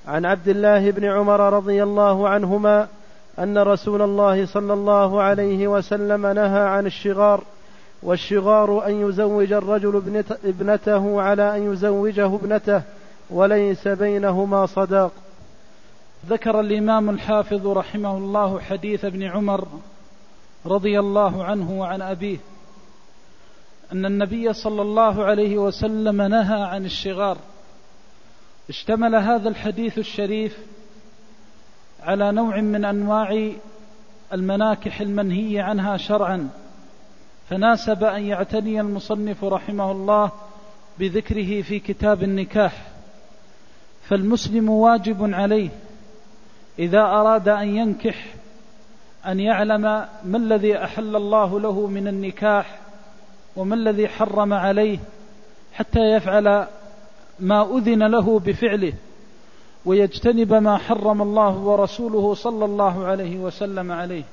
عن عبد الله بن عمر رضي الله عنهما أن رسول الله صلى الله عليه وسلم نهى عن الشغار، والشغار أن يزوج الرجل ابنته على أن يزوجه ابنته وليس بينهما صداق. ذكر الإمام الحافظ رحمه الله حديث ابن عمر رضي الله عنه وعن أبيه أن النبي صلى الله عليه وسلم نهى عن الشغار. اشتمل هذا الحديث الشريف على نوع من أنواع المناكح المنهي عنها شرعا، فناسب أن يعتني المصنف رحمه الله بذكره في كتاب النكاح. فالمسلم واجب عليه إذا أراد أن ينكح أن يعلم ما الذي أحل الله له من النكاح وما الذي حرم عليه، حتى يفعل ما أذن له بفعله ويجتنب ما حرم الله ورسوله صلى الله عليه وسلم عليه.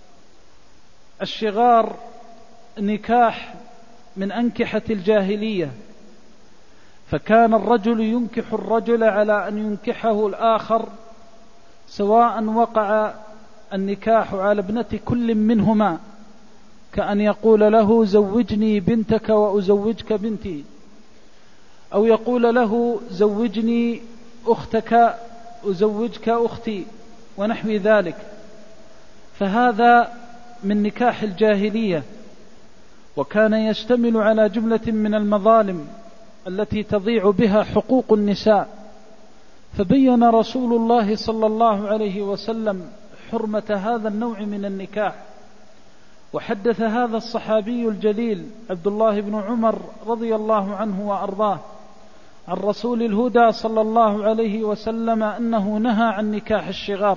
الشغار نكاح من أنكحة الجاهلية، فكان الرجل ينكح الرجل على أن ينكحه الآخر، سواء وقع النكاح على ابنة كل منهما، كأن يقول له زوجني بنتك وأزوجك بنتي، أو يقول له زوجني أختك أزوجك أختي ونحو ذلك. فهذا من نكاح الجاهلية، وكان يشتمل على جملة من المظالم التي تضيع بها حقوق النساء. فبين رسول الله صلى الله عليه وسلم حرمة هذا النوع من النكاح، وحدث هذا الصحابي الجليل عبد الله بن عمر رضي الله عنه وأرضاه عن رسول الهدى صلى الله عليه وسلم أنه نهى عن نكاح الشغار.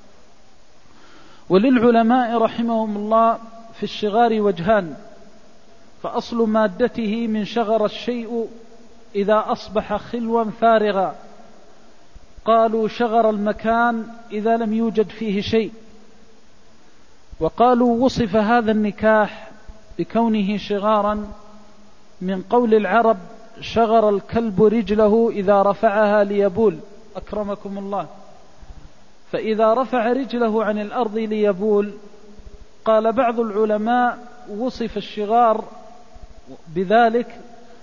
وللعلماء رحمهم الله في الشغار وجهان، فأصل مادته من شغر الشيء إذا أصبح خلوا فارغا، قالوا شغر المكان إذا لم يوجد فيه شيء. وقالوا وصف هذا النكاح بكونه شغارا من قول العرب شغر الكلب رجله إذا رفعها ليبول، أكرمكم الله. فإذا رفع رجله عن الأرض ليبول، قال بعض العلماء وصف الشغار بذلك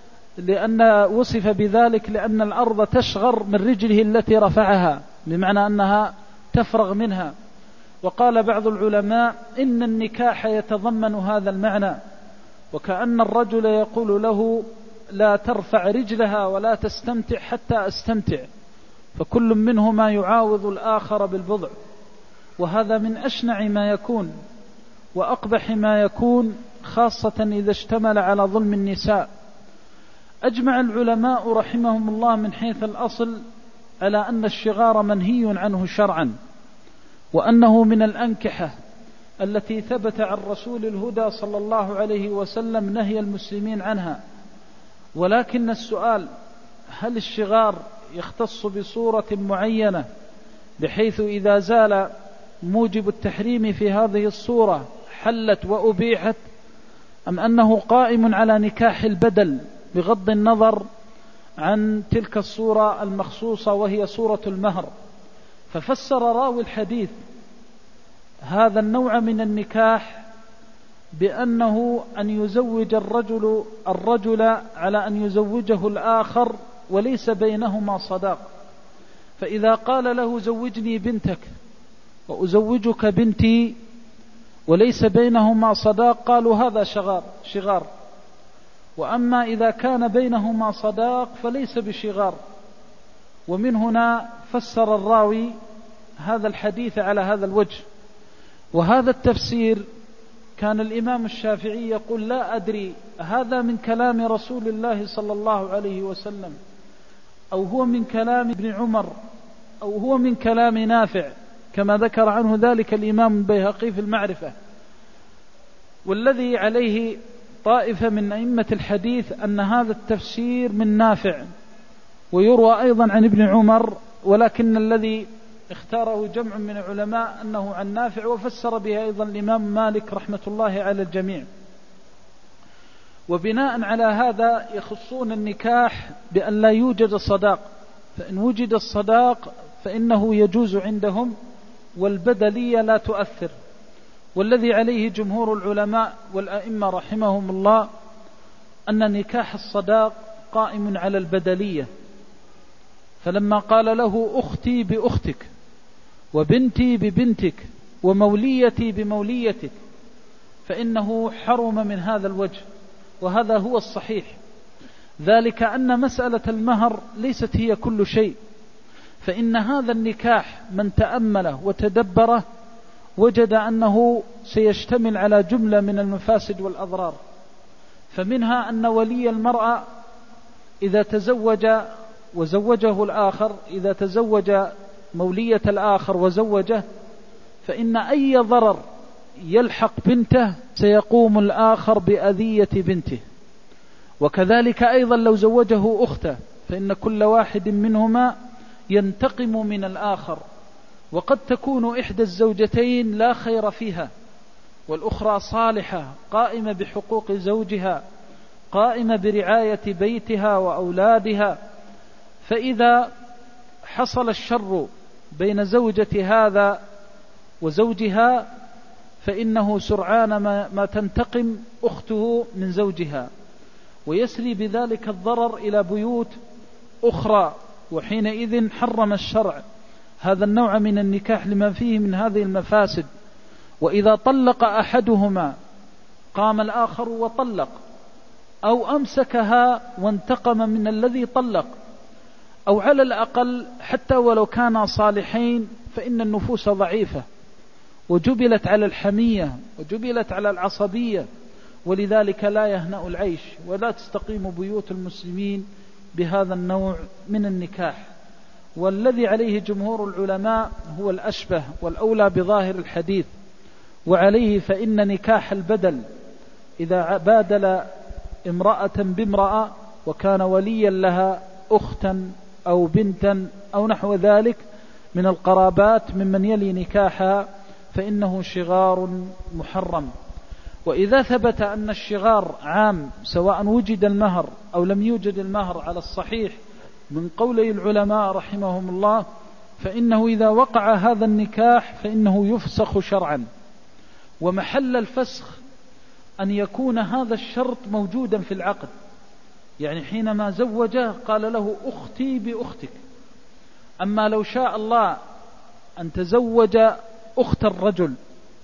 لأن الأرض تشغر من رجله التي رفعها، بمعنى أنها تفرغ منها. وقال بعض العلماء إن النكاح يتضمن هذا المعنى، وكأن الرجل يقول له لا ترفع رجلها ولا تستمتع حتى أستمتع، فكل منهما يعاوض الآخر بالبضع. وهذا من أشنع ما يكون وأقبح ما يكون، خاصة إذا اشتمل على ظلم النساء. أجمع العلماء رحمهم الله من حيث الأصل على أن الشغار منهي عنه شرعا، وأنه من الأنكحة التي ثبت عن رسول الهدى صلى الله عليه وسلم نهي المسلمين عنها. ولكن السؤال، هل الشغار يختص بصورة معينة بحيث إذا زال موجب التحريم في هذه الصورة حلت وأبيحت، أم أنه قائم على نكاح البدل بغض النظر عن تلك الصورة المخصوصة وهي صورة المهر؟ ففسر راوي الحديث هذا النوع من النكاح بأنه أن يزوج الرجل على أن يزوجه الآخر وليس بينهما صداق. فإذا قال له زوجني بنتك وأزوجك بنتي وليس بينهما صداق، قالوا هذا شغار. وأما إذا كان بينهما صداق فليس بشغار. ومن هنا فسر الراوي هذا الحديث على هذا الوجه. وهذا التفسير كان الإمام الشافعي يقول لا أدري هذا من كلام رسول الله صلى الله عليه وسلم، أو هو من كلام ابن عمر، أو هو من كلام نافع، كما ذكر عنه ذلك الإمام البيهقي في المعرفة. والذي عليه طائفة من أئمة الحديث أن هذا التفسير من نافع، ويروى أيضا عن ابن عمر، ولكن الذي اختاره جمع من العلماء أنه عن نافع، وفسر به أيضا الإمام مالك رحمة الله على الجميع. وبناء على هذا يخصون النكاح بأن لا يوجد صداق، فإن وجد الصداق فإنه يجوز عندهم، والبدلية لا تؤثر. والذي عليه جمهور العلماء والأئمة رحمهم الله أن نكاح الصداق قائم على البدلية. فلما قال له أختي بأختك وبنتي ببنتك وموليتي بموليتك فإنه حرم من هذا الوجه، وهذا هو الصحيح. ذلك أن مسألة المهر ليست هي كل شيء، فإن هذا النكاح من تأمله وتدبره وجد أنه سيشتمل على جملة من المفاسد والأضرار. فمنها أن ولي المرأة إذا تزوج وزوجه الآخر، إذا تزوج مولية الآخر وزوجه، فإن أي ضرر يلحق بنته سيقوم الآخر بأذية بنته. وكذلك أيضا لو زوجه أخته فإن كل واحد منهما ينتقم من الآخر، وقد تكون إحدى الزوجتين لا خير فيها والأخرى صالحة قائمة بحقوق زوجها، قائمة برعاية بيتها وأولادها. فإذا حصل الشر بين زوجة هذا وزوجها فإنه سرعان ما تنتقم أخته من زوجها، ويسري بذلك الضرر إلى بيوت أخرى. وحينئذ حرم الشرع هذا النوع من النكاح لما فيه من هذه المفاسد. وإذا طلق أحدهما قام الآخر وطلق، أو أمسكها وانتقم من الذي طلق، أو على الأقل حتى ولو كانا صالحين فإن النفوس ضعيفة وجبلت على الحمية وجبلت على العصبية، ولذلك لا يهنأ العيش ولا تستقيم بيوت المسلمين بهذا النوع من النكاح. والذي عليه جمهور العلماء هو الأشبه والأولى بظاهر الحديث. وعليه فإن نكاح البدل إذا بادل امرأة بامرأة وكان وليا لها أختا أو بنتا أو نحو ذلك من القرابات ممن يلي نكاحها فإنه شغار محرم. وإذا ثبت أن الشغار عام سواء وجد المهر أو لم يوجد المهر على الصحيح من قولي العلماء رحمهم الله، فإنه إذا وقع هذا النكاح فإنه يفسخ شرعا. ومحل الفسخ أن يكون هذا الشرط موجودا في العقد، يعني حينما زوجه قال له أختي بأختك. أما لو شاء الله أن تزوج أخت الرجل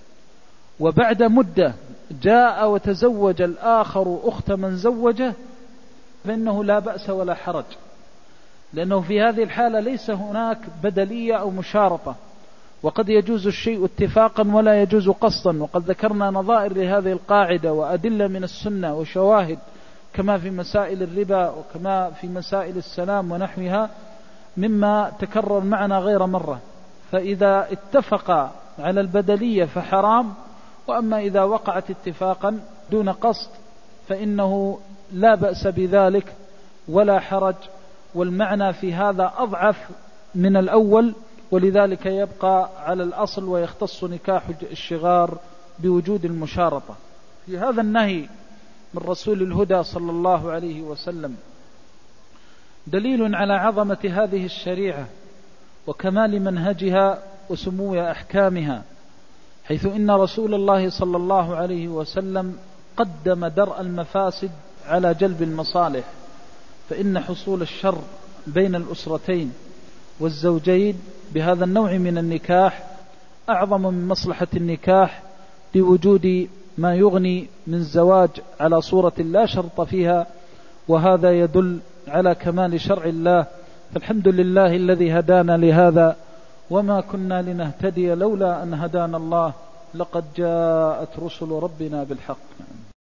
وبعد مدة جاء وتزوج الآخر أخت من زوجه فإنه لا بأس ولا حرج، لأنه في هذه الحالة ليس هناك بدلية أو مشارطة، وقد يجوز الشيء اتفاقا ولا يجوز قصدا. وقد ذكرنا نظائر لهذه القاعدة وأدلة من السنة وشواهد كما في مسائل الربا وكما في مسائل السلام ونحوها مما تكرر معنا غير مرة. فإذا اتفق على البدلية فحرام، وأما إذا وقعت اتفاقا دون قصد فإنه لا بأس بذلك ولا حرج. والمعنى في هذا أضعف من الأول، ولذلك يبقى على الأصل ويختص نكاح الشغار بوجود المشارطة. في هذا النهي من رسول الهدى صلى الله عليه وسلم دليل على عظمة هذه الشريعة وكمال منهجها وسمو أحكامها، حيث إن رسول الله صلى الله عليه وسلم قدم درء المفاسد على جلب المصالح. فإن حصول الشر بين الأسرتين والزوجين بهذا النوع من النكاح أعظم من مصلحة النكاح لوجود ما يغني من زواج على صورة لا شرط فيها، وهذا يدل على كمال شرع الله. فالحمد لله الذي هدانا لهذا وما كنا لنهتدي لولا أن هدانا الله، لقد جاءت رسل ربنا بالحق.